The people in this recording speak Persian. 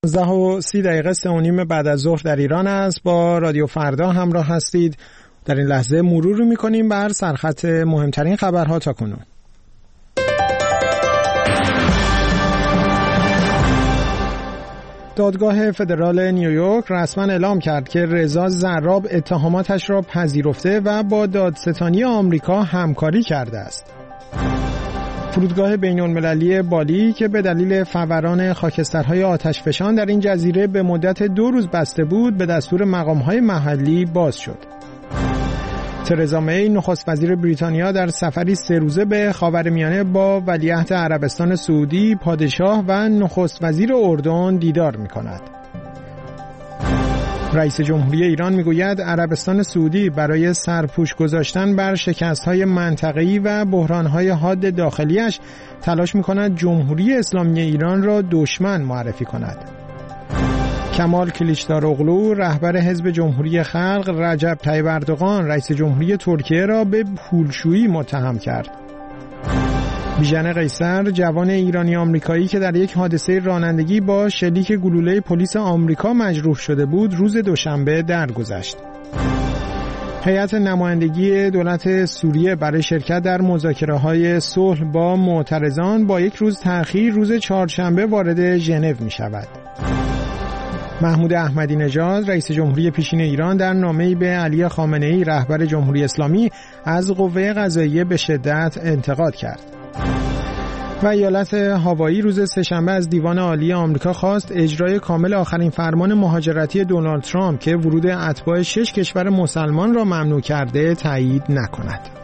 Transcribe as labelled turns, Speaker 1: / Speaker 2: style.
Speaker 1: 19:30 3:30 بعد از ظهر در ایران است. با رادیو فردا همراه هستید. در این لحظه مرور می‌کنیم بر سرخط مهمترین خبرها تا کنون. دادگاه فدرال نیویورک رسما اعلام کرد که رضا زراب اتهاماتش را پذیرفته و با دادستانی آمریکا همکاری کرده است. فرودگاه بین‌المللی بالی که به دلیل فوران خاکسترهای آتشفشان در این جزیره به مدت 2 روز بسته بود، به دستور مقام‌های محلی باز شد. ترزا می نخست وزیر بریتانیا در سفری 3 روزه به خاورمیانه با ولیعهد عربستان سعودی، پادشاه و نخست وزیر اردن دیدار می‌کند. رئیس جمهوری ایران میگوید عربستان سعودی برای سرپوش گذاشتن بر شکست‌های منطقه‌ای و بحران‌های حاد داخلیش تلاش می‌کند جمهوری اسلامی ایران را دشمن معرفی کند. کمال کلیچداروغلو رهبر حزب جمهوری خلق رجب طیب اردوغان رئیس جمهوری ترکیه را به پولشویی متهم کرد. بیژن قیصر جوان ایرانی آمریکایی که در یک حادثه رانندگی با شلیک گلوله پلیس آمریکا مجروح شده بود، روز دوشنبه درگذشت. هیئت نمایندگی دولت سوریه برای شرکت در مذاکره‌های صلح با معترضان با 1 روز تأخیر روز چهارشنبه وارد ژنو می‌شود. محمود احمدی نژاد رئیس جمهوری پیشین ایران در نامه‌ای به علی خامنه‌ای رهبر جمهوری اسلامی از قوه قضاییه به شدت انتقاد کرد. و ایالت هاوایی روز سه‌شنبه از دیوان عالی آمریکا خواست اجرای کامل آخرین فرمان مهاجرتی دونالد ترامپ که ورود اتباع 6 کشور مسلمان را ممنوع کرده تایید نکند.